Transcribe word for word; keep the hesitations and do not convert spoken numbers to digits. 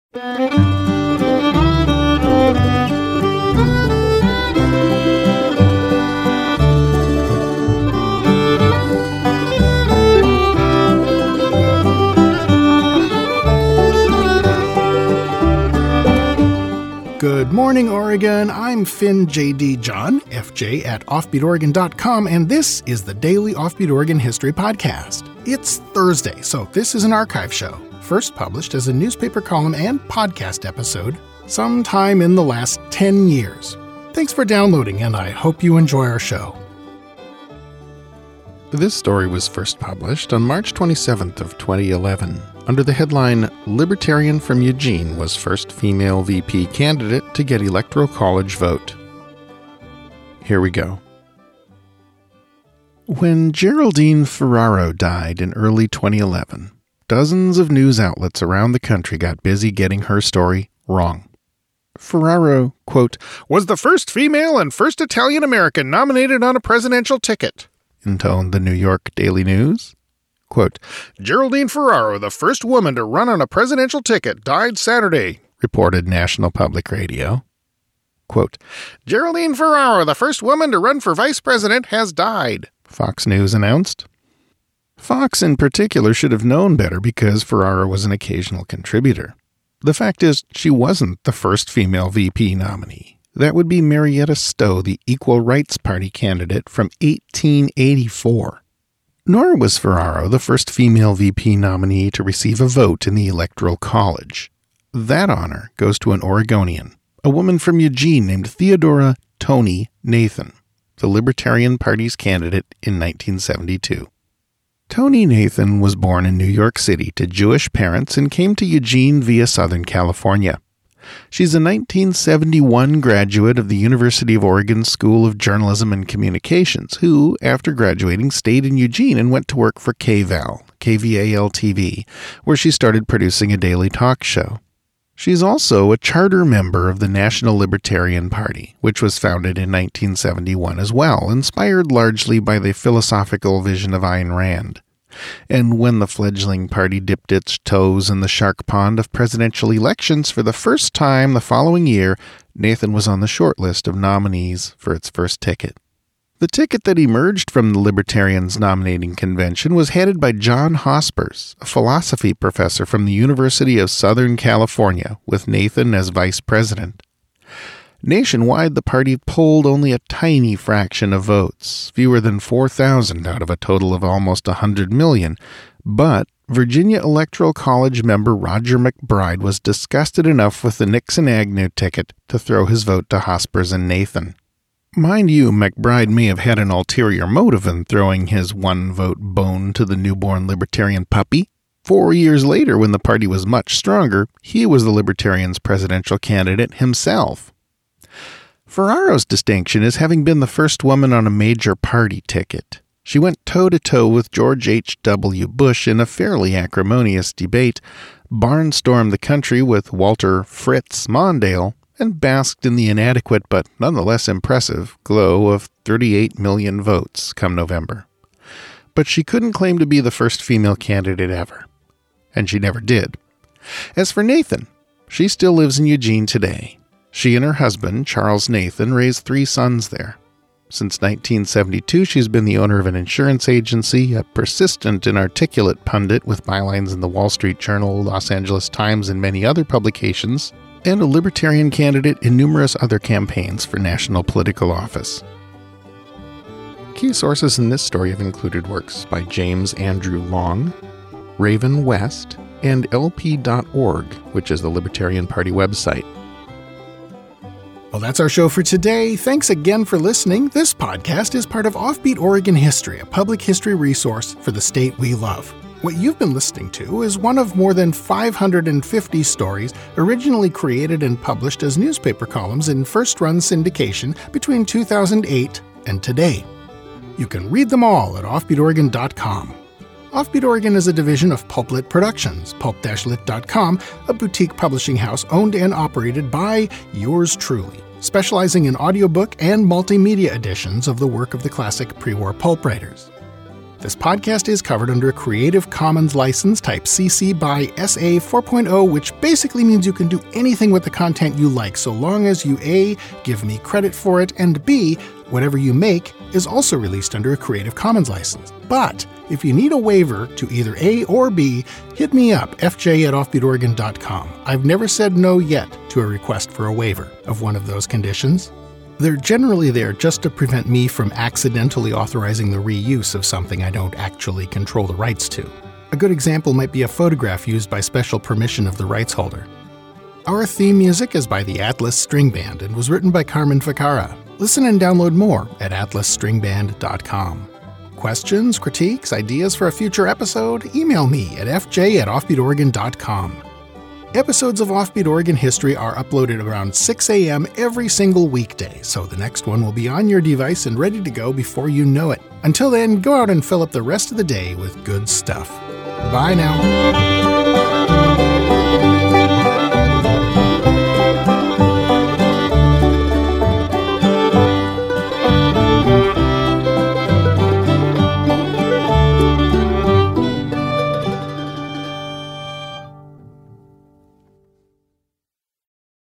Good morning, Oregon. I'm Finn J D. John, F J at offbeat oregon dot com, and this is the Daily Offbeat Oregon History Podcast. It's Thursday, so this is an archive show, first published as a newspaper column and podcast episode sometime in the last ten years. Thanks for downloading, and I hope you enjoy our show. This story was first published on March twenty-seventh of twenty eleven. Under the headline, Libertarian from Eugene was first female V P candidate to get Electoral College vote. Here we go. When Geraldine Ferraro died in early twenty eleven, dozens of news outlets around the country got busy getting her story wrong. Ferraro, quote, was the first female and first Italian-American nominated on a presidential ticket, intoned the New York Daily News. Quote, Geraldine Ferraro, the first woman to run on a presidential ticket, died Saturday, reported National Public Radio. Quote, Geraldine Ferraro, the first woman to run for vice president, has died, Fox News announced. Fox in particular should have known better because Ferraro was an occasional contributor. The fact is, she wasn't the first female V P nominee. That would be Marietta Stowe, the Equal Rights Party candidate from eighteen eighty-four. Nor was Ferraro the first female V P nominee to receive a vote in the Electoral College. That honor goes to an Oregonian, a woman from Eugene named Theodora Toni Nathan, the Libertarian Party's candidate in nineteen seventy-two. Toni Nathan was born in New York City to Jewish parents and came to Eugene via Southern California. She's a nineteen seventy-one graduate of the University of Oregon School of Journalism and Communications, who, after graduating, stayed in Eugene and went to work for K V A L, K V A L T V, where she started producing a daily talk show. She's also a charter member of the National Libertarian Party, which was founded in nineteen seventy-one as well, inspired largely by the philosophical vision of Ayn Rand. And when the fledgling party dipped its toes in the shark pond of presidential elections for the first time the following year, Nathan was on the short list of nominees for its first ticket. The ticket that emerged from the Libertarians' nominating convention was headed by John Hospers, a philosophy professor from the University of Southern California, with Nathan as vice president. Nationwide, the party polled only a tiny fraction of votes, fewer than four thousand out of a total of almost one hundred million, but Virginia Electoral College member Roger MacBride was disgusted enough with the Nixon-Agnew ticket to throw his vote to Hospers and Nathan. Mind you, MacBride may have had an ulterior motive in throwing his one-vote bone to the newborn Libertarian puppy. Four years later, when the party was much stronger, he was the Libertarians' presidential candidate himself. Ferraro's distinction is having been the first woman on a major party ticket. She went toe-to-toe with George H W Bush in a fairly acrimonious debate, barnstormed the country with Walter Fritz Mondale, and basked in the inadequate but nonetheless impressive glow of thirty-eight million votes come November. But she couldn't claim to be the first female candidate ever. And she never did. As for Nathan, she still lives in Eugene today. She and her husband, Charles Nathan, raised three sons there. Since nineteen seventy-two, she's been the owner of an insurance agency, a persistent and articulate pundit with bylines in the Wall Street Journal, Los Angeles Times, and many other publications, and a libertarian candidate in numerous other campaigns for national political office. Key sources in this story have included works by James Andrew Long, Raven West, and L P dot org, which is the Libertarian Party website. Well, that's our show for today. Thanks again for listening. This podcast is part of Offbeat Oregon History, a public history resource for the state we love. What you've been listening to is one of more than five hundred fifty stories originally created and published as newspaper columns in first-run syndication between two thousand eight and today. You can read them all at offbeat oregon dot com. Offbeat Oregon is a division of Pulplit Productions, pulp lit dot com, a boutique publishing house owned and operated by yours truly, specializing in audiobook and multimedia editions of the work of the classic pre-war pulp writers. This podcast is covered under a Creative Commons license type C C by S A four point oh, which basically means you can do anything with the content you like so long as you A, give me credit for it, and B, whatever you make is also released under a Creative Commons license. But if you need a waiver to either A or B, hit me up, f j at offbeat oregon dot com. I've never said no yet to a request for a waiver of one of those conditions. They're generally there just to prevent me from accidentally authorizing the reuse of something I don't actually control the rights to. A good example might be a photograph used by special permission of the rights holder. Our theme music is by the Atlas String Band and was written by Carmen Ficara. Listen and download more at atlas string band dot com. Questions, critiques, ideas for a future episode? Email me at f j at offbeat oregon dot com. Episodes of Offbeat Oregon History are uploaded around six a.m. every single weekday, so the next one will be on your device and ready to go before you know it. Until then, go out and fill up the rest of the day with good stuff. Bye now.